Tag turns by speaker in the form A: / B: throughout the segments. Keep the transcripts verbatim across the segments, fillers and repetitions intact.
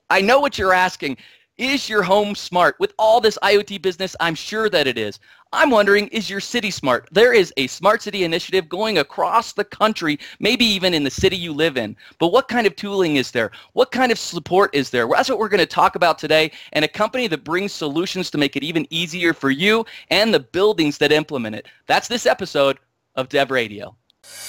A: I know what you're asking. Is your home smart? With all this IoT business, I'm sure that it is. I'm wondering, is your city smart? There is a smart city initiative going across the country, maybe even in the city you live in. But what kind of tooling is there? What kind of support is there? Well, that's what we're going to talk about today, and a company that brings solutions to make it even easier for you and the buildings that implement it. That's this episode of Dev Radio.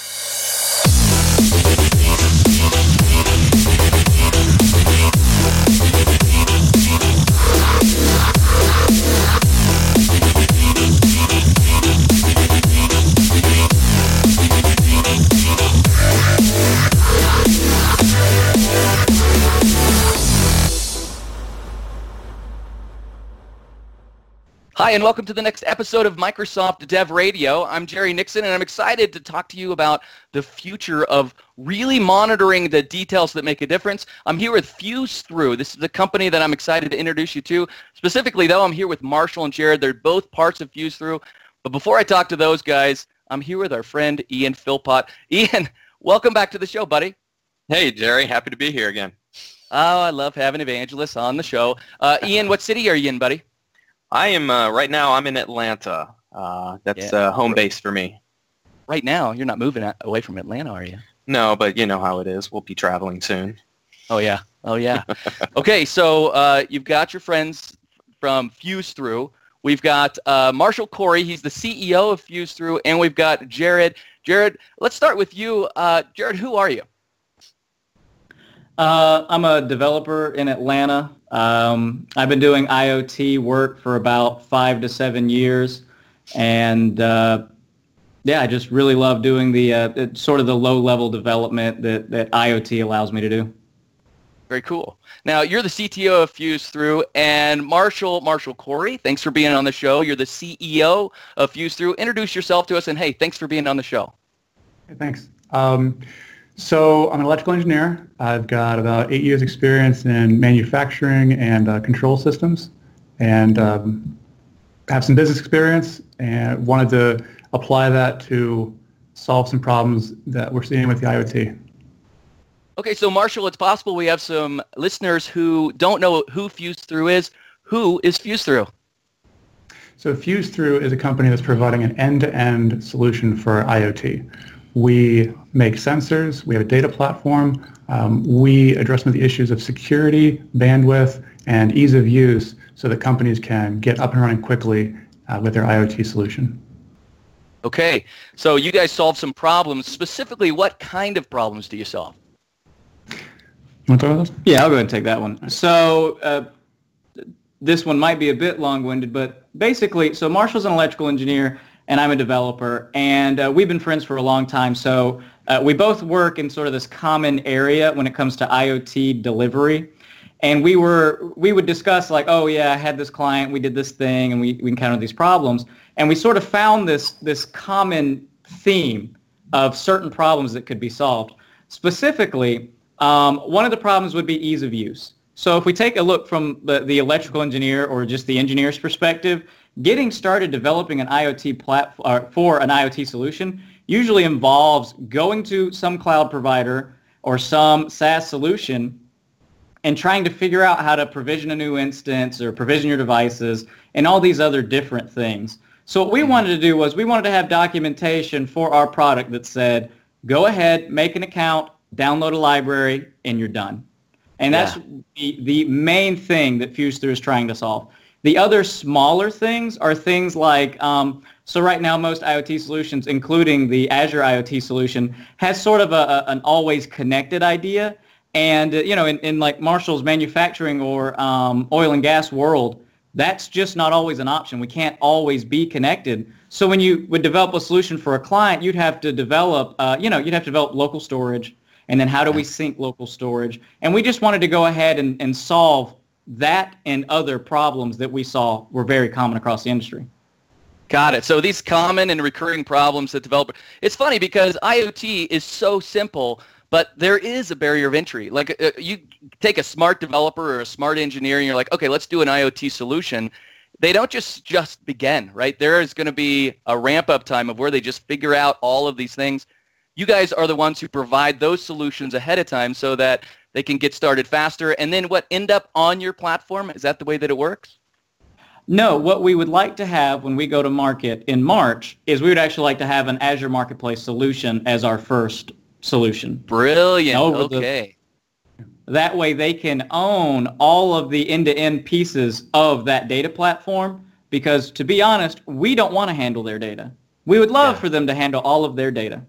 A: Hi, and welcome to the next episode of Microsoft Dev Radio. I'm Jerry Nixon, and I'm excited to talk to you about the future of really monitoring the details that make a difference. I'm here with FuseThrough. This is the company that I'm excited to introduce you to. Specifically, though, I'm here with Marshall and Jared. They're both parts of FuseThrough. But before I talk to those guys, I'm here with our friend Ian Philpott. Ian, welcome back to the show, buddy.
B: Hey, Jerry. Happy to be here again.
A: Oh, I love having evangelists on the show. Uh, Ian, what city are you in, buddy?
B: I am, uh, right now, I'm in Atlanta. Uh, that's yeah. uh, home base for me.
A: Right now? You're not moving away from Atlanta, are you?
B: No, but you know how it is. We'll be traveling soon.
A: Oh, yeah. Oh, yeah. Okay, so uh, you've got your friends from FuseThrough. We've got uh, Marshall Corey. He's the C E O of FuseThrough. And we've got Jared. Jared, let's start with you. Uh, Jared, who are you?
C: Uh, I'm a developer in Atlanta. Um, I've been doing IoT work for about five to seven years, and uh, yeah, I just really love doing the uh, sort of the low-level development that, that IoT allows me to do.
A: Very cool. Now, you're the C T O of FuseThrough, and Marshall Marshall Corey, thanks for being on the show. You're the C E O of FuseThrough. Introduce yourself to us, and hey, thanks for being on the show.
D: Hey, thanks. Um, So I'm an electrical engineer. I've got about eight years experience in manufacturing and uh, control systems, and um, have some business experience, and wanted to apply that to solve some problems that we're seeing with the IoT.
A: Okay, so Marshall, it's possible we have some listeners who don't know who FuseThrough is. Who is FuseThrough?
D: So FuseThrough is a company that's providing an end-to-end solution for IoT. We make sensors, we have a data platform, um, we address some of the issues of security, bandwidth, and ease of use so that companies can get up and running quickly uh, with their IoT solution.
A: Okay, so you guys solve some problems. Specifically, what kind of problems do you solve?
D: You want to talk about this?
C: Yeah, I'll go ahead and take that one. So uh, this one might be a bit long-winded, but basically, so Marshall's an electrical engineer, and I'm a developer, and uh, we've been friends for a long time, so uh, we both work in sort of this common area when it comes to IoT delivery, and we were we would discuss like, oh yeah, I had this client, we did this thing, and we, we encountered these problems, and we sort of found this this common theme of certain problems that could be solved. Specifically, um, one of the problems would be ease of use. So if we take a look from the, the electrical engineer or just the engineer's perspective, getting started developing an IoT platform for an IoT solution usually involves going to some cloud provider or some SaaS solution and trying to figure out how to provision a new instance or provision your devices and all these other different things. So what we wanted to do was we wanted to have documentation for our product that said, go ahead, make an account, download a library, and you're done. And that's yeah. the, the main thing that FuseThrough is trying to solve. The other smaller things are things like, um, so right now most IoT solutions, including the Azure IoT solution, has sort of a, a, an always connected idea. And, uh, you know, in, in like Marshall's manufacturing or um, oil and gas world, that's just not always an option. We can't always be connected. So when you would develop a solution for a client, you'd have to develop, uh, you know, you'd have to develop local storage. And then how do we sync local storage? And we just wanted to go ahead and, and solve that and other problems that we saw were very common across the industry.
A: Got it. So these common and recurring problems that developer, it's funny because IoT is so simple, but there is a barrier of entry. Like uh, you take a smart developer or a smart engineer and you're like, okay, let's do an IoT solution. They don't just, just begin, right? There is going to be a ramp up time of where they just figure out all of these things. You guys are the ones who provide those solutions ahead of time so that They can get started faster. And then what, end up on your platform? Is that the way that it works?
C: No, what we would like to have when we go to market in March is we would actually like to have an Azure Marketplace solution as our first solution.
A: Brilliant.
C: Over the-
A: Okay.
C: That way they can own all of the end-to-end pieces of that data platform, because to be honest, we don't want to handle their data. We would love
A: Yeah.
C: for them to handle all of their data.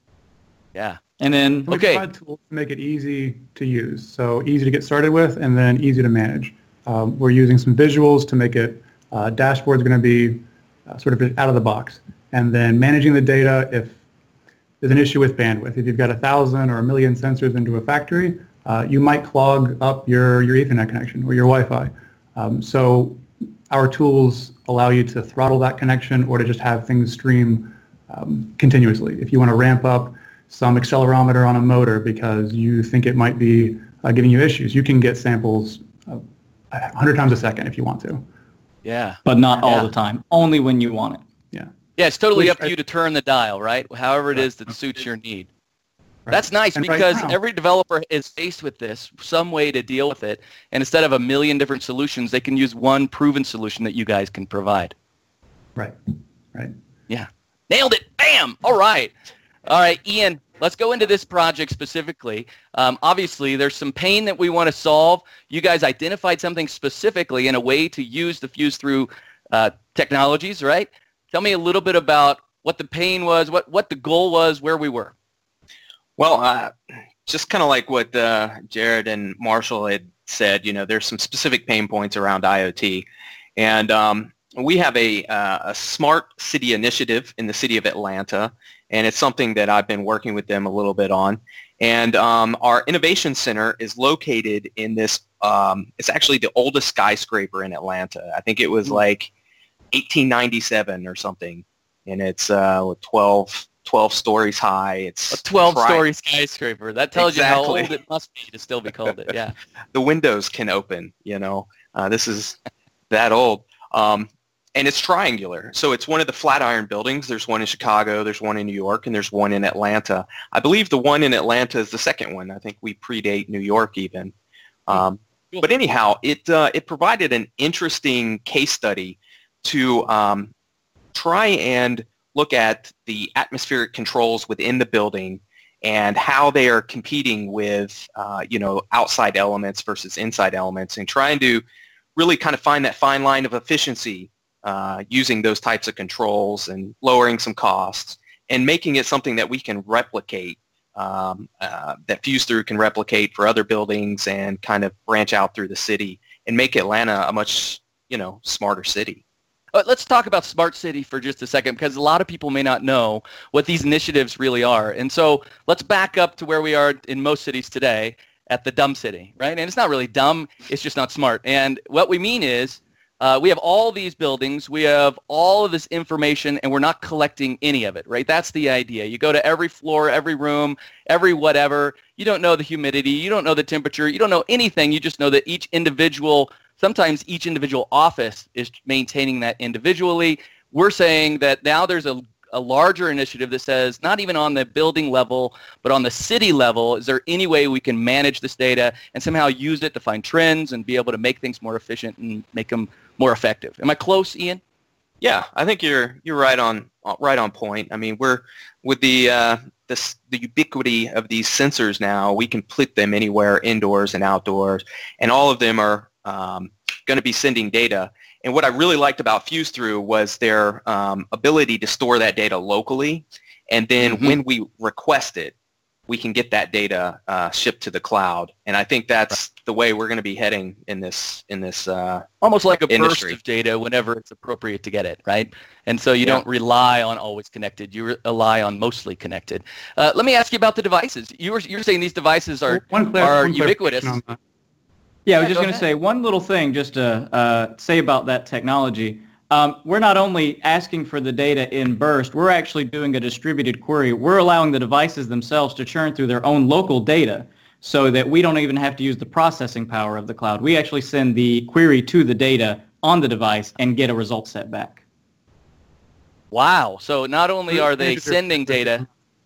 A: Yeah.
C: And then,
D: We
A: Okay.
D: provide tools to make it easy to use, so easy to get started with and then easy to manage. Um, we're using some visuals to make it, uh, dashboard's going to be uh, sort of out of the box. And then managing the data, if there's an issue with bandwidth, if you've got a thousand or a million sensors into a factory, uh, you might clog up your, your Ethernet connection or your Wi-Fi. Um, so our tools allow you to throttle that connection or to just have things stream um, continuously. If you want to ramp up some accelerometer on a motor because you think it might be uh, giving you issues, you can get samples uh, one hundred times a second if you want to.
A: Yeah.
C: but not all
A: Yeah.
C: the time, only when you want it.
D: Yeah.
A: Yeah, it's totally
D: Which
A: up to
D: I-
A: you to turn the dial, right? However it is that suits your need.
D: Right.
A: That's nice
D: And right
A: because
D: now-
A: every developer is faced with this, some way to deal with it. And instead of a million different solutions, they can use one proven solution that you guys can provide.
D: Right. Right.
A: Yeah. Nailed it. Bam. All right. All right, Ian, let's go into this project specifically. Um, obviously, there's some pain that we want to solve. You guys identified something specifically in a way to use the Fuse Through uh, technologies, right? Tell me a little bit about what the pain was, what, what the goal was, where we were.
B: Well, uh, just kind of like what uh, Jared and Marshall had said, you know, there's some specific pain points around IoT. And um, we have a, uh, a smart city initiative in the city of Atlanta, and it's something that I've been working with them a little bit on. And um, our innovation center is located in this, um, it's actually the oldest skyscraper in Atlanta. I think it was like eighteen ninety-seven or something. And it's uh, twelve, twelve stories high. It's
A: A twelve-story skyscraper. That tells
B: Exactly.
A: you how old it must be to still be called it. Yeah.
B: The windows can open, you know. Uh, this is that old. Um, and it's triangular. So it's one of the Flatiron buildings. There's one in Chicago, there's one in New York, and there's one in Atlanta. I believe the one in Atlanta is the second one. I think we predate New York even. Um,
A: Cool.
B: But anyhow, it, uh, it provided an interesting case study to um, try and look at the atmospheric controls within the building and how they are competing with, uh, you know, outside elements versus inside elements, and trying to really kind of find that fine line of efficiency uh, using those types of controls and lowering some costs and making it something that we can replicate, um, uh, that Fuse Through can replicate for other buildings and kind of branch out through the city and make Atlanta a much, you know, smarter city.
A: Uh, let's talk about Smart City for just a second, because a lot of people may not know what these initiatives really are. And so let's back up to where we are in most cities today at the dumb city, right? And it's not really dumb, it's just not smart. And what we mean is uh, we have all these buildings, we have all of this information, and we're not collecting any of it, right? That's the idea. You go to every floor, every room, every whatever. You don't know the humidity, you don't know the temperature, you don't know anything. You just know that each individual Sometimes each individual office is maintaining that individually. We're saying that now there's a, a larger initiative that says not even on the building level, but on the city level, is there any way we can manage this data and somehow use it to find trends and be able to make things more efficient and make them more effective? Am I close, Ian?
B: Yeah, I think you're you're right on right on point. I mean, we're with the uh, this the ubiquity of these sensors now. We can put them anywhere, indoors and outdoors, and all of them are um, going to be sending data. And what I really liked about Fuse Through was their um, ability to store that data locally, and then
A: Mm-hmm.
B: when we request it, we can get that data uh, shipped to the cloud. And I think that's the way we're going to be heading in this in this. Uh,
A: Almost like a
B: Industry.
A: burst of data whenever it's appropriate to get it, right? And so you
B: Yeah.
A: don't rely on always connected. You rely on mostly connected. Uh, let me ask you about the devices. You were you're saying these devices are
D: One clar-
A: are
D: one
A: ubiquitous.
D: clarification on that.
C: Yeah, I was
A: Yeah,
C: just
A: go
C: going to
A: ahead.
C: say one little thing just to uh, say about that technology. Um, we're not only asking for the data in burst, we're actually doing a distributed query. We're allowing the devices themselves to churn through their own local data so that we don't even have to use the processing power of the cloud. We actually send the query to the data on the device and get a result set back.
A: Wow. So not only are they
D: Maybe they're-
A: sending data,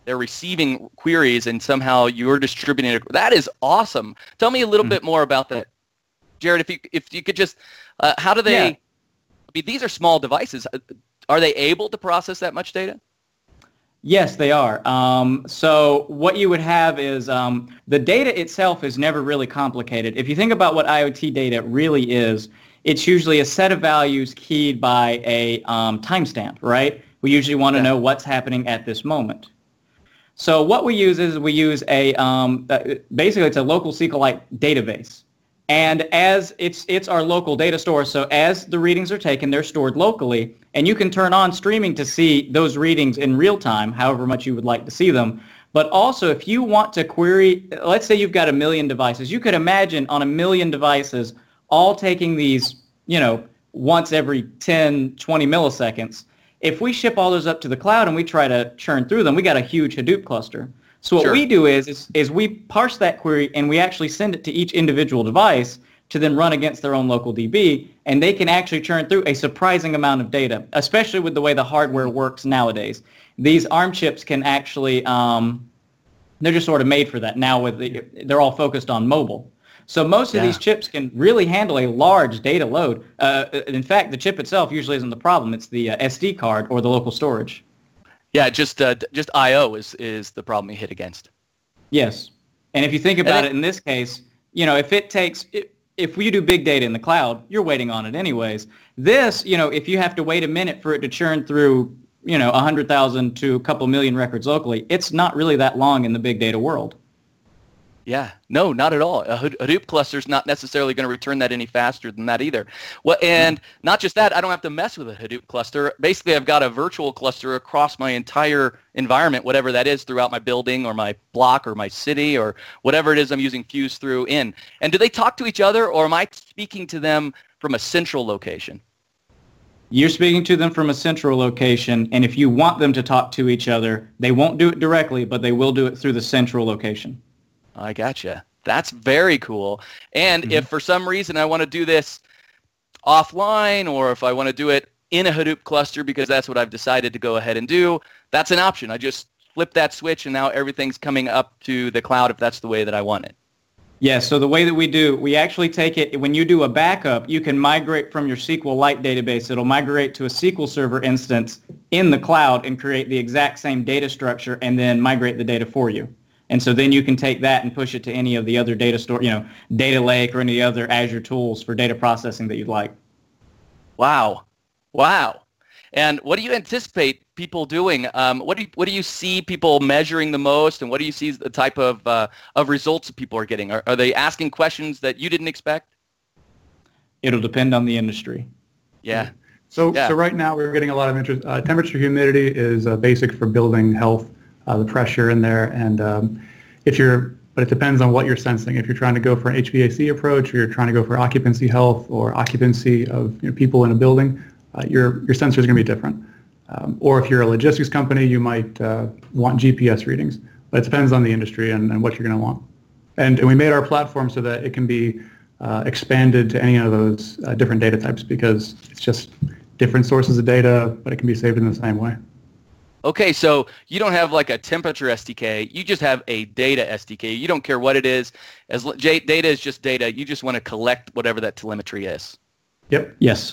A: they're receiving queries and somehow you're distributing it. That is awesome. Tell me a little mm-hmm. bit more about that. Jared, if you if you could just, uh, how do they, yeah. I mean, these are small devices. Are they able to process that much data?
C: Yes, they are. Um, so what you would have is um, the data itself is never really complicated. If you think about what IoT data really is, it's usually a set of values keyed by a um, timestamp, right? We usually want to yeah. know what's happening at this moment. So what we use is we use a, um, basically it's a local SQLite database. And as it's it's our local data store, so as the readings are taken, they're stored locally, and you can turn on streaming to see those readings in real time, however much you would like to see them. But also, if you want to query, let's say you've got a million devices, you could imagine on a million devices all taking these, you know, once every ten, twenty milliseconds. If we ship all those up to the cloud and we try to churn through them, we got a huge Hadoop cluster. So what sure. we do is, is is we parse that query and we actually send it to each individual device to then run against their own local D B, and they can actually churn through a surprising amount of data, especially with the way the hardware works nowadays. These ARM chips can actually, um, they're just sort of made for that now. With the, they're all focused on mobile. So most of yeah. these chips can really handle a large data load. Uh, in fact, the chip itself usually isn't the problem. It's the uh, S D card or the local storage.
A: Yeah, just uh, just I O is, is the problem you hit against.
C: Yes. And if you think about it in this case, you know, if it takes, if we do big data in the cloud, you're waiting on it anyways. This, you know, if you have to wait a minute for it to churn through, you know, one hundred thousand to a couple million records locally, it's not really that long in the big data world.
A: Yeah, no, not at all. A Hadoop cluster is not necessarily going to return that any faster than that either. Well, and not just that, I don't have to mess with a Hadoop cluster. Basically, I've got a virtual cluster across my entire environment, whatever that is, throughout my building or my block or my city or whatever it is I'm using Fuse through in. And do they talk to each other, or am I speaking to them from a central location?
C: You're speaking to them from a central location, and if you want them to talk to each other, they won't do it directly, but they will do it through the central location.
A: I gotcha. That's very cool. And mm-hmm. if for some reason I want to do this offline, or if I want to do it in a Hadoop cluster because that's what I've decided to go ahead and do, that's an option. I just flip that switch and now everything's coming up to the cloud if that's the way that I want it.
C: Yeah, so the way that we do, we actually take it, when you do a backup, you can migrate from your SQLite database. It'll migrate to a S Q L Server instance in the cloud and create the exact same data structure and then migrate the data for you. And so then you can take that and push it to any of the other data store, you know, Data Lake or any other Azure tools for data processing that you'd like.
A: Wow. Wow. And what do you anticipate people doing? Um, what do you, what do you see people measuring the most, and what do you see the type of uh, of results that people are getting? Are, are they asking questions that you didn't expect?
C: It'll depend on the industry.
A: Yeah.
D: So
A: yeah.
D: so right now we're getting a lot of interest. Uh, temperature humidity is uh, basic for building health. Uh, the pressure in there, and um, if you're, but it depends on what you're sensing. If you're trying to go for an H V A C approach, or you're trying to go for occupancy health or occupancy of you know, people in a building, uh, your your sensor is going to be different. Um, or if you're a logistics company, you might uh, want G P S readings. But it depends on the industry and, and what you're going to want. And, and we made our platform so that it can be uh, expanded to any of those uh, different data types, because it's just different sources of data, but it can be saved in the same way.
A: Okay, so you don't have like a temperature S D K. You just have a data S D K. You don't care what it is. As data is just data. You just want to collect whatever that telemetry is.
D: Yep.
C: Yes.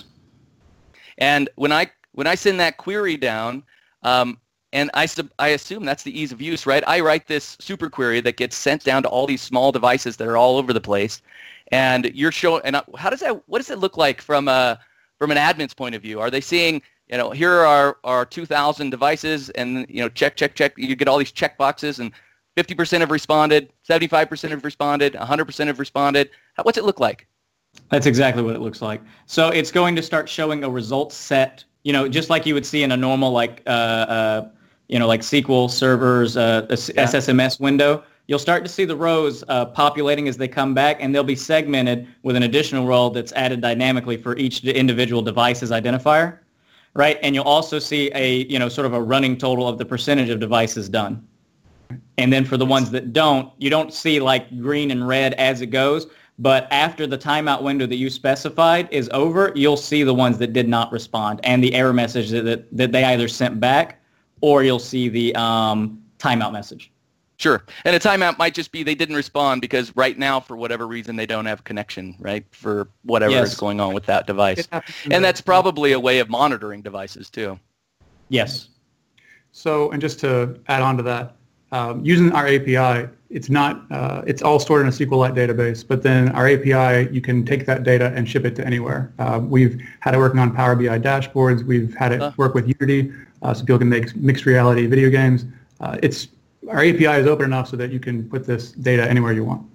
A: And when I when I send that query down, um, and I sub, I assume that's the ease of use, right? I write this super query that gets sent down to all these small devices that are all over the place, and you're showing. And how does that? What does it look like from a from an admin's point of view? Are they seeing, you know, here are our two thousand devices, and, you know, check, check, check. You get all these check boxes, and fifty percent have responded, seventy-five percent have responded, one hundred percent have responded. How, what's it look like?
C: That's exactly what it looks like. So it's going to start showing a results set, you know, just like you would see in a normal, like, uh, uh, you know, like S Q L servers, uh, yeah. S S M S window. You'll start to see the rows uh, populating as they come back, and they'll be segmented with an additional row that's added dynamically for each individual device's identifier. Right, and you'll also see a, you know, sort of a running total of the percentage of devices done. And then for the ones that don't, you don't see like green and red as it goes, but after the timeout window that you specified is over, you'll see the ones that did not respond and the error message that, that, that they either sent back, or you'll see the um, timeout message.
A: Sure. And a timeout might just be they didn't respond because right now, for whatever reason, they don't have connection, right, for whatever
C: Yes.
A: is going on with that device.
D: It happens in
A: And
D: the-
A: that's probably a way of monitoring devices, too.
C: Yes.
D: So, and just to add on to that, um, using our A P I, it's not, uh, it's all stored in a SQLite database, but then our A P I, you can take that data and ship it to anywhere. Uh, we've had it working on Power B I dashboards. We've had it
A: Huh.
D: work with Unity, uh, so people can make mixed reality video games. Uh, it's our A P I is open enough so that you can put this data anywhere you want.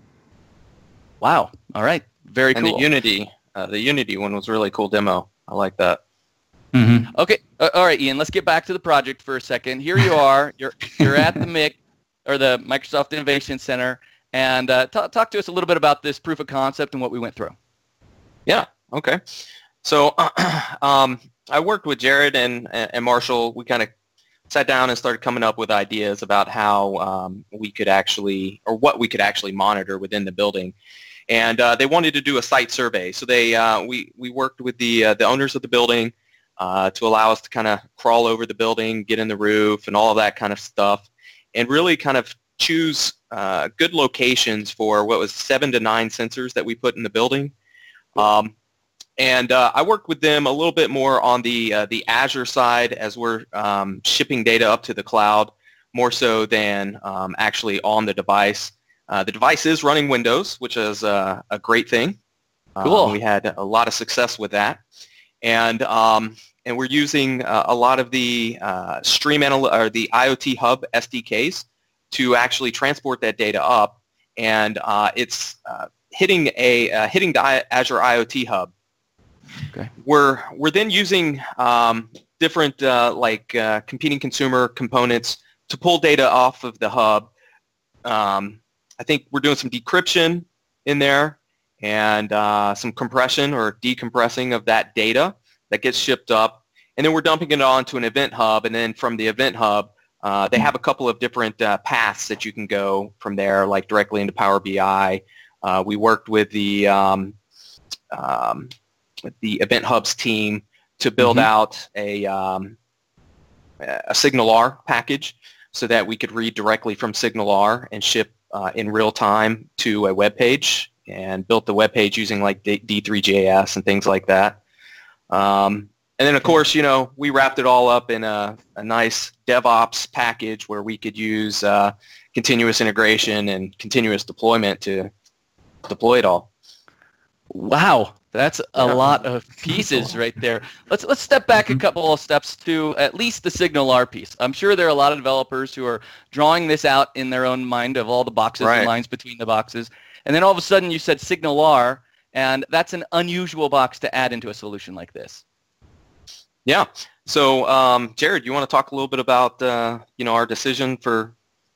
A: Wow. All right. Very
B: And
A: cool.
B: the Unity, uh, the Unity one was a really cool demo. I like that.
C: Mm-hmm.
A: Okay. Uh, all right, Ian, let's get back to the project for a second. Here you are. You're you're at the M I C, or the Microsoft Innovation Center, and uh, t- talk to us a little bit about this proof of concept and what we went through.
B: Yeah. Okay. So um, I worked with Jared and, and Marshall. We kind of sat down and started coming up with ideas about how um, we could actually, or what we could actually monitor within the building. And uh, they wanted to do a site survey. So they, uh, we, we worked with the, uh, the owners of the building uh, to allow us to kind of crawl over the building, get in the roof, and all of that kind of stuff, and really kind of choose uh, good locations for what was seven to nine sensors that we put in the building. Um, and uh, I worked with them a little bit more on the uh, the Azure side as we're um, shipping data up to the cloud, more so than um, actually on the device. Uh, the device is running Windows, which is uh, a great thing.
A: Cool.
B: Um, we had a lot of success with that, and um, and we're using uh, a lot of the uh, Stream Anal- or the IoT Hub S D Ks to actually transport that data up, and uh, it's uh, hitting a uh, hitting the I- Azure IoT Hub.
A: Okay.
B: We're we're then using um, different uh, like uh, competing consumer components to pull data off of the hub. Um, I think we're doing some decryption in there and uh, some compression or decompressing of that data that gets shipped up, and then we're dumping it onto an event hub, and then from the event hub, uh, they have a couple of different uh, paths that you can go from there, like directly into Power B I. Uh, we worked with the um, um, the Event Hubs team to build
C: Mhm.
B: out a um, a SignalR package so that we could read directly from SignalR and ship uh, in real time to a web page, and built the web page using like D three J S and things like that. Um, and then of course, you know, we wrapped it all up in a, a nice DevOps package where we could use uh, continuous integration and continuous deployment to deploy it all.
A: Wow, that's a
B: Yeah.
A: lot of pieces right there. Let's let's step back a couple of steps to at least the SignalR piece. I'm sure there are a lot of developers who are drawing this out in their own mind of all the boxes
B: Right.
A: and lines between the boxes. And then all of a sudden you said SignalR, and that's an unusual box to add into a solution like this.
B: Yeah. So, um, Jared, you want to talk a little bit about uh, you know our decision for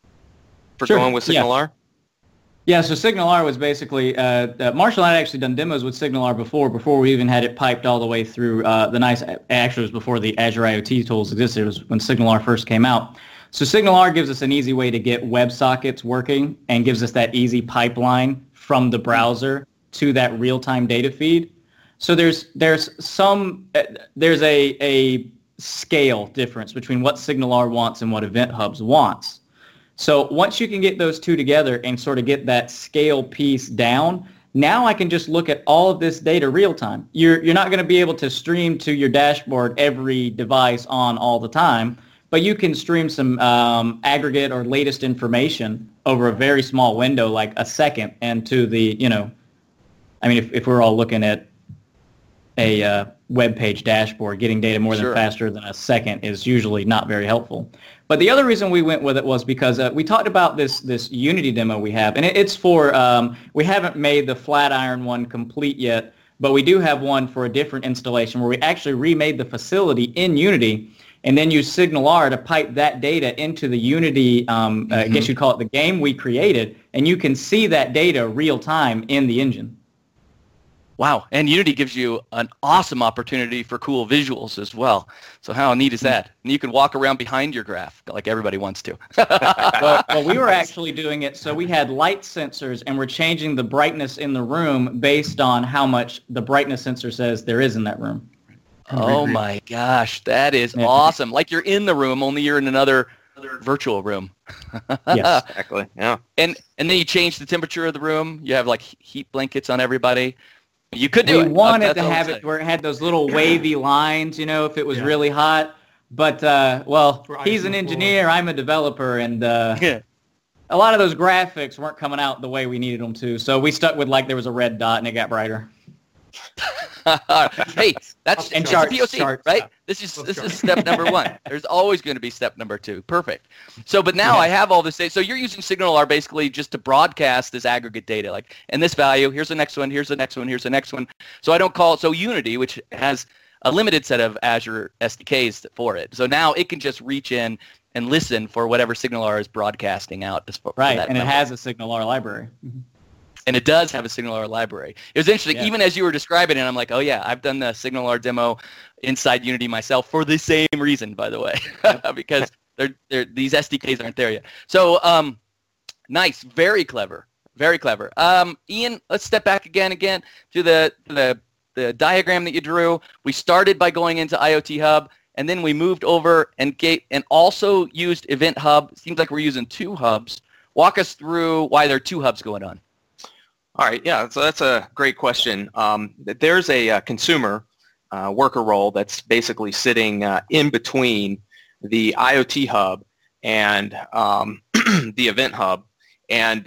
B: for
C: Sure,
B: going with
C: yeah.
B: SignalR?
C: Yeah, so SignalR was basically, uh, uh, Marshall and I had actually done demos with SignalR before, before we even had it piped all the way through uh, the nice, actually it was before the Azure IoT tools existed. It was when SignalR first came out. So SignalR gives us an easy way to get WebSockets working and gives us that easy pipeline from the browser to that real-time data feed. So there's there's some, uh, there's a, a scale difference between what SignalR wants and what Event Hubs wants. So once you can get those two together and sort of get that scale piece down, now I can just look at all of this data real time. You're, you're not going to be able to stream to your dashboard every device on all the time, but you can stream some um, aggregate or latest information over a very small window, like a second, and to the, you know, I mean, if, if we're all looking at a uh, web page dashboard, getting data more than
A: Sure.
C: faster than a second is usually not very helpful. But the other reason we went with it was because uh, we talked about this this Unity demo we have, and it, it's for, um, we haven't made the Flatiron one complete yet, but we do have one for a different installation where we actually remade the facility in Unity and then use SignalR to pipe that data into the Unity, um, uh, I guess you'd call it the game we created, and you can see that data real time in the engine.
A: Wow, and Unity gives you an awesome opportunity for cool visuals as well. So how neat is that? And you can walk around behind your graph like everybody wants to.
C: well, well, we were actually doing it, so we had light sensors, and we're changing the brightness in the room based on how much the brightness sensor says there is in that room.
A: Oh my gosh, that is
C: Yeah.
A: awesome. Like you're in the room, only you're in another virtual room.
C: Yes.
B: Exactly. Yeah.
A: And and then you change the temperature of the room. You have like heat blankets on everybody. You could do
C: We
A: it.
C: wanted
A: That's
C: to
A: all I'm
C: have
A: saying.
C: it where it had those little wavy lines, you know, if it was
D: Yeah.
C: really hot. But, uh, well,
D: For ice
C: he's
D: on
C: an
D: the floor.
C: engineer, I'm a developer, and uh,
A: Yeah.
C: a lot of those graphics weren't coming out the way we needed them to. So we stuck with like there was a red dot and it got brighter.
A: Hey, that's
C: And
A: it's
C: charts,
A: a P O C,
C: charts.
A: right? This is
D: Those
A: this is
D: charts.
A: step number one. There's always going to be step number two. Perfect. So, but now
C: Yeah.
A: I have all this data. So you're using SignalR basically just to broadcast this aggregate data, like, and this value. Here's the next one. Here's the next one. Here's the next one. So I don't call it. So Unity, which has a limited set of Azure S D Ks for it. So now it can just reach in and listen for whatever SignalR is broadcasting out. For, for
C: Right,
A: that
C: and it
A: number.
C: has a SignalR library.
A: And it does have a SignalR library. It was interesting,
C: Yeah.
A: even as you were describing it, I'm like, oh yeah, I've done the SignalR demo inside Unity myself for the same reason, by the way, because they're, they're, these S D Ks aren't there yet. So um, nice, very clever, very clever. Um, Ian, let's step back again, again to the, to the the diagram that you drew. We started by going into IoT Hub, and then we moved over and gate and also used Event Hub. It seems like we're using two hubs. Walk us through why there are two hubs going on.
B: All right, yeah, so that's a great question. Um, there's a, uh consumer uh, worker role that's basically sitting uh, in between the IoT hub and um, the event hub, and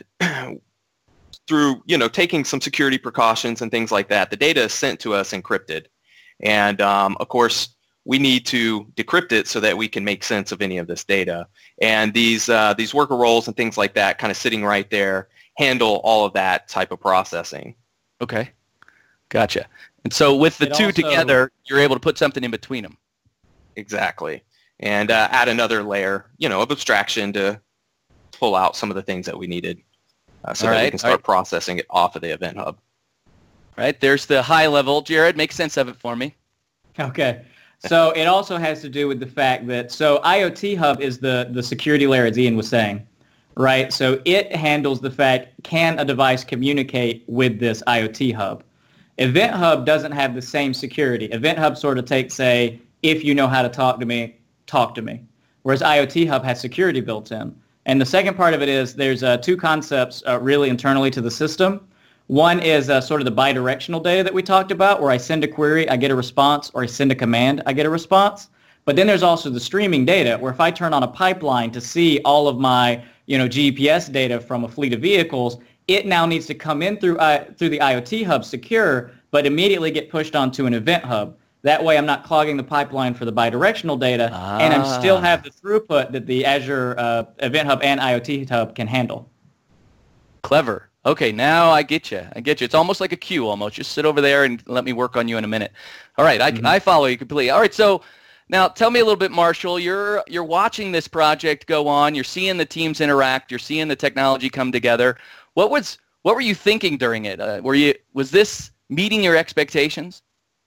B: through, you know, taking some security precautions and things like that, the data is sent to us encrypted. And um, of course, we need to decrypt it so that we can make sense of any of this data. And these uh, these worker roles and things like that, kind of sitting right there, handle all of that type of processing.
A: Okay, gotcha. And so with the
C: It
A: two
C: also-
A: together, you're able to put something in between them.
B: Exactly. And uh, add another layer, you know, of abstraction to pull out some of the things that we needed uh, so
A: All
B: that we
A: right,
B: can
A: all
B: start
A: right.
B: processing it off of the event hub.
A: Right, there's the high level. Jared, make sense of it for me.
C: Okay. So it also has to do with the fact that, so IoT Hub is the, the security layer, as Ian was saying, right? So it handles the fact, can a device communicate with this IoT Hub? Event Hub doesn't have the same security. Event Hub sort of takes, say, if you know how to talk to me, talk to me. Whereas IoT Hub has security built in. And the second part of it is there's uh, two concepts uh, really internally to the system. One is uh, sort of the bidirectional data that we talked about, where I send a query, I get a response, or I send a command, I get a response. But then there's also the streaming data, where if I turn on a pipeline to see all of my, you know, G P S data from a fleet of vehicles, it now needs to come in through uh, through the IoT Hub secure, but immediately get pushed onto an Event Hub. That way I'm not clogging the pipeline for the bidirectional data,
A: Ah.
C: and I still have the throughput that the Azure uh, Event Hub and IoT Hub can handle.
A: Clever. Okay, now I get you. I get you. It's almost like a queue almost. Just sit over there and let me work on you in a minute. All right, I,
C: Mhm.
A: I follow you completely. All right, so now tell me a little bit, Marshall. You're you're watching this project go on. You're seeing the teams interact. You're seeing the technology come together. What was what were you thinking during it? Uh, were you was this meeting your expectations?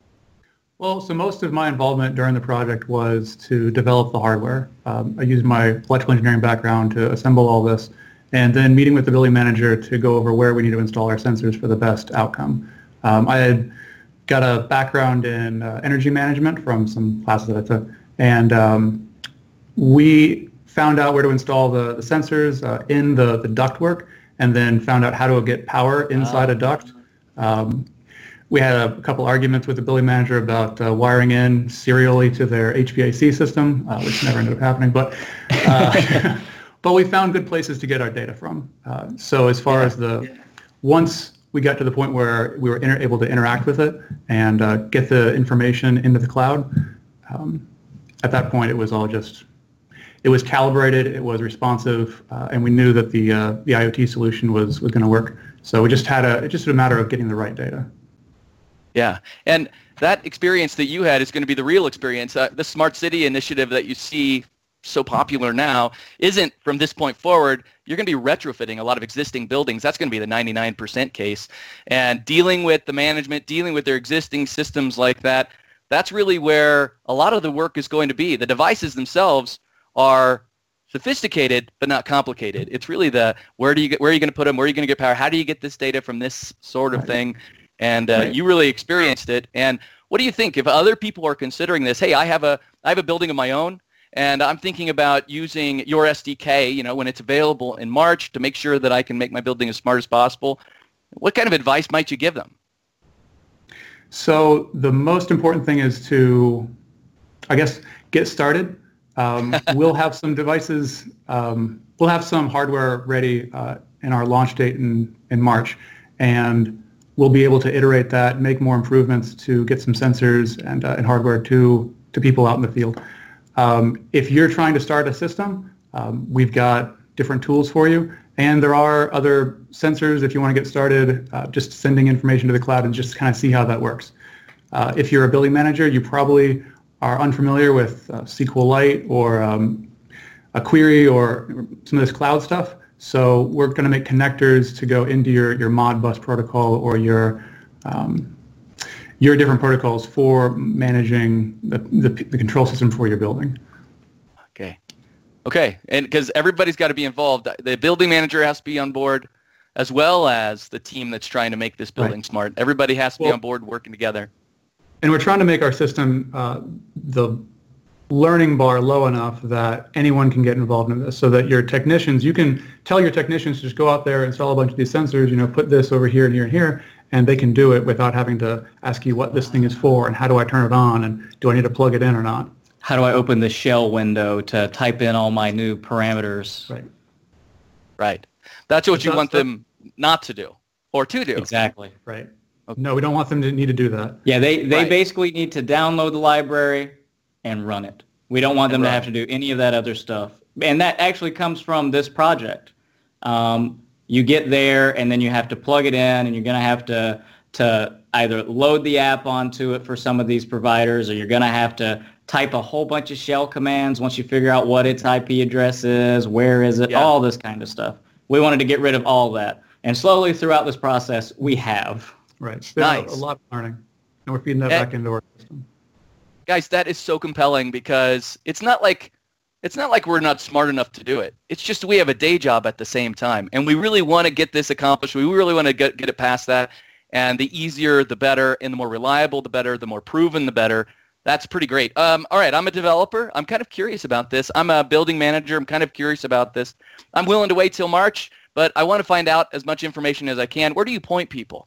D: Well, so most of my involvement during the project was to develop the hardware. Um, I used my electrical engineering background to assemble all this, and then meeting with the building manager to go over where we need to install our sensors for the best outcome. Um, I had got a background in uh, energy management from some classes that I took, and um, we found out where to install the, the sensors uh, in the, the ductwork, and then found out how to get power inside a duct. Um, we had a couple arguments with the building manager about uh, wiring in serially to their H V A C system, uh, which never ended up happening. But uh, but we found good places to get our data from. Uh, so as far
A: Yeah.
D: as the once we got to the point where we were inter- able to interact with it and uh, get the information into the cloud, um, at that point it was all just it was calibrated, it was responsive, uh, and we knew that the uh, the IoT solution was was going to work. So we just had a it's just a matter of getting the right data.
A: Yeah, and that experience that you had is going to be the real experience. Uh, the Smart City initiative that you see so popular now isn't from this point forward. You're going to be retrofitting a lot of existing buildings. That's going to be the ninety-nine percent case. And dealing with the management, dealing with their existing systems like that, that's really where a lot of the work is going to be. The devices themselves are sophisticated but not complicated. It's really the where do you get, where are you going to put them? Where are you going to get power? How do you get this data from this sort of thing? And uh,
D: Right.
A: you really experienced it. And what do you think if other people are considering this? Hey, I have a I have a building of my own, and I'm thinking about using your S D K, you know, when it's available in March to make sure that I can make my building as smart as possible. What kind of advice might you give them?
D: So the most important thing is to, I guess, get started. Um, we'll have some devices, um, we'll have some hardware ready uh, in our launch date in, in March, and we'll be able to iterate that, make more improvements to get some sensors and, uh, and hardware to, to people out in the field. Um, if you're trying to start a system, um, we've got different tools for you, and there are other sensors if you want to get started, uh, just sending information to the cloud and just kind of see how that works. Uh, if you're a building manager, you probably are unfamiliar with uh, SQLite or um, a query or some of this cloud stuff. So we're going to make connectors to go into your, your Modbus protocol or your um, your different protocols for managing the, the, the control system for your building.
A: Okay. Okay. And because everybody's got to be involved. The building manager has to be on board as well as the team that's trying to make this building
D: right.
A: smart. Everybody has to
D: well,
A: be on board working together.
D: And we're trying to make our system, uh, the learning bar low enough that anyone can get involved in this, so that your technicians, you can tell your technicians to just go out there, install a bunch of these sensors, you know, put this over here and here and here, and they can do it without having to ask you what this thing is for and how do I turn it on and do I need to plug it in or not.
C: How do I open the shell window to type in all my new parameters?
D: Right.
A: Right. That's what
D: But
A: you
D: that's
A: want
D: the-
A: them not to do or to do.
C: Exactly.
D: Right. No, we don't want them to need to do that.
C: Yeah, they, they
A: Right.
C: basically need to download the library and run it. We don't want them
A: And
C: to
A: run
C: have to do any of that other stuff. And that actually comes from this project. Um, you get there, and then you have to plug it in, and you're going to have to to either load the app onto it for some of these providers, or you're going to have to type a whole bunch of shell commands once you figure out what its I P address is, where is it,
A: Yeah.
C: all this kind of stuff. We wanted to get rid of all that. And slowly throughout this process, we have.
D: Right. It's been
A: Nice.
D: a, a lot of learning, and we're feeding that
A: Eh.
D: back into our system.
A: Guys, that is so compelling because it's not like it's not like we're not smart enough to do it. It's just we have a day job at the same time, and we really want to get this accomplished. We really want to get get it past that, and the easier, the better, and the more reliable, the better, the more proven, the better. That's pretty great. Um, all right, I'm a developer. I'm kind of curious about this. I'm a building manager. I'm kind of curious about this. I'm willing to wait till March, but I want to find out as much information as I can. Where do you point people?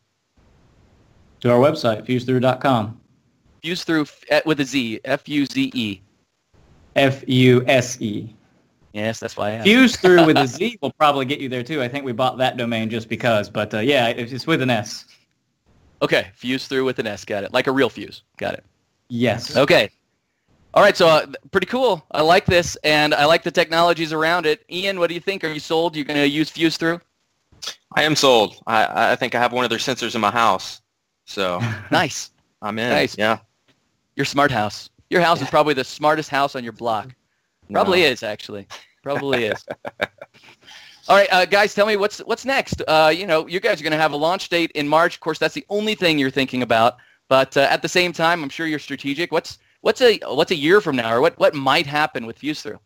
C: To our website, fuse through dot com.
A: Fuse through with a Z, F U Z E.
C: F U S E.
A: Yes, that's why I asked.
C: Fuse through with a Z will probably get you there too. I think we bought that domain just because, but uh, yeah, it's with an S.
A: Okay, fuse through with an S. Got it. Like a real fuse. Got it.
C: Yes.
A: Okay. All right, so uh, pretty cool. I like this, and I like the technologies around it. Ian, what do you think? Are you sold? You're going to use fuse through?
B: I am sold. I, I think I have one of their sensors in my house. So
A: Nice.
B: I'm in.
A: Nice.
B: Yeah.
A: Your smart house. Your house is probably the smartest house on your block. Probably
B: No.
A: is, actually. Probably is. All right, uh, guys, tell me what's what's next. Uh, you know, you guys are going to have a launch date in March. Of course, that's the only thing you're thinking about. But uh, at the same time, I'm sure you're strategic. What's what's a what's a year from now, or what, what might happen with Fuse Through?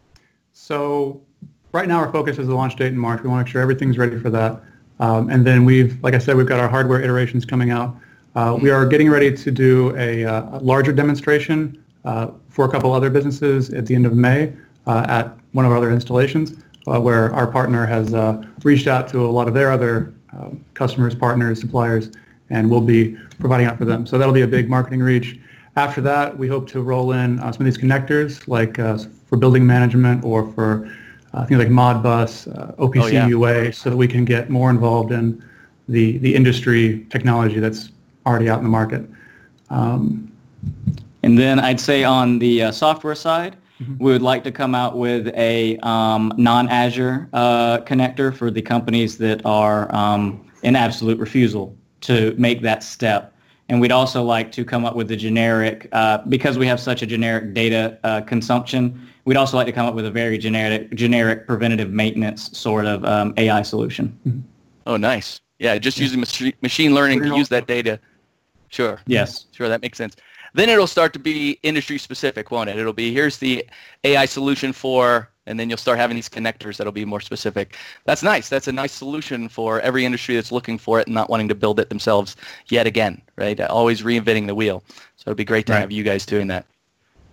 D: So right now our focus is the launch date in March. We want to make sure everything's ready for that. Um, and then we've, like I said, we've got our hardware iterations coming out. Uh, we are getting ready to do a, uh, a larger demonstration uh, for a couple other businesses at the end of May uh, at one of our other installations, uh, where our partner has uh, reached out to a lot of their other uh, customers, partners, suppliers, and we'll be providing out for them. So that'll be a big marketing reach. After that, we hope to roll in uh, some of these connectors, like uh, for building management or for uh, things like Modbus, uh, O P C U A,
A: Oh, yeah.
D: so that we can get more involved in the, the industry technology that's already out in the market. Um,
C: And then I'd say on the uh, software side, we would like to come out with a um, non-Azure uh, connector for the companies that are um, in absolute refusal to make that step. And we'd also like to come up with a generic, uh, because we have such a generic data uh, consumption, we'd also like to come up with a very generic, generic preventative maintenance sort of um, A I solution.
A: Oh, nice. Yeah, just using machi- machine learning to use that data. Sure.
C: Yes.
A: Sure, that makes sense. Then it'll start to be industry specific, won't it? It'll be, here's the A I solution for, and then you'll start having these connectors that'll be more specific. That's nice. That's a nice solution for every industry that's looking for it and not wanting to build it themselves yet again, right? Always reinventing the wheel. So it'd be great to
C: Right.
A: have you guys doing that.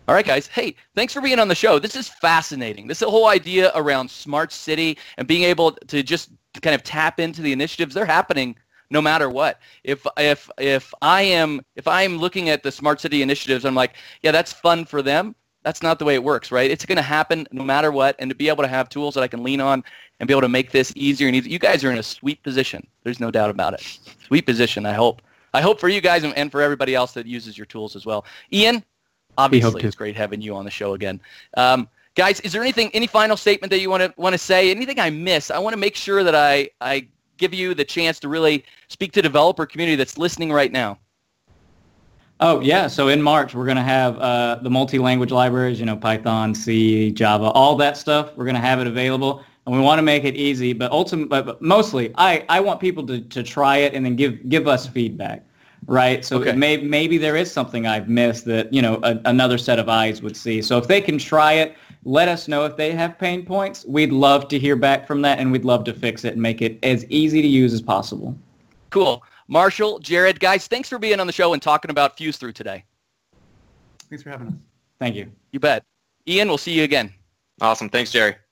A: All right, guys. Hey, thanks for being on the show. This is fascinating. This whole idea around smart city and being able to just kind of tap into the initiatives, they're happening no matter what. If if if I am if I am looking at the smart city initiatives, I'm like, yeah, that's fun for them. That's not the way it works, right? It's going to happen no matter what, and to be able to have tools that I can lean on and be able to make this easier and easier. You guys are in a sweet position. There's no doubt about it. Sweet position, I hope. I hope for you guys and, and for everybody else that uses your tools as well. Ian, obviously, it's great having you on the show again. Um, guys, is there anything, any final statement that you want to want to say? Anything I missed? I want to make sure that I, I give you the chance to really speak to the developer community that's listening right now.
C: Oh, yeah. So in March, we're going to have uh, the multi-language libraries, you know, Python, C, Java, all that stuff. We're going to have it available. And we want to make it easy. But ultimately, but mostly, I, I want people to, to try it and then give, give us feedback, right? So
A: Okay.
C: it may, maybe there is something I've missed that, you know, a, another set of eyes would see. So if they can try it, let us know if they have pain points. We'd love to hear back from that, and we'd love to fix it and make it as easy to use as possible.
A: Cool. Marshall, Jared, guys, thanks for being on the show and talking about Fuse Through today.
D: Thanks for having us.
C: Thank you.
A: You bet. Ian, we'll see you again.
B: Awesome. Thanks, Jerry.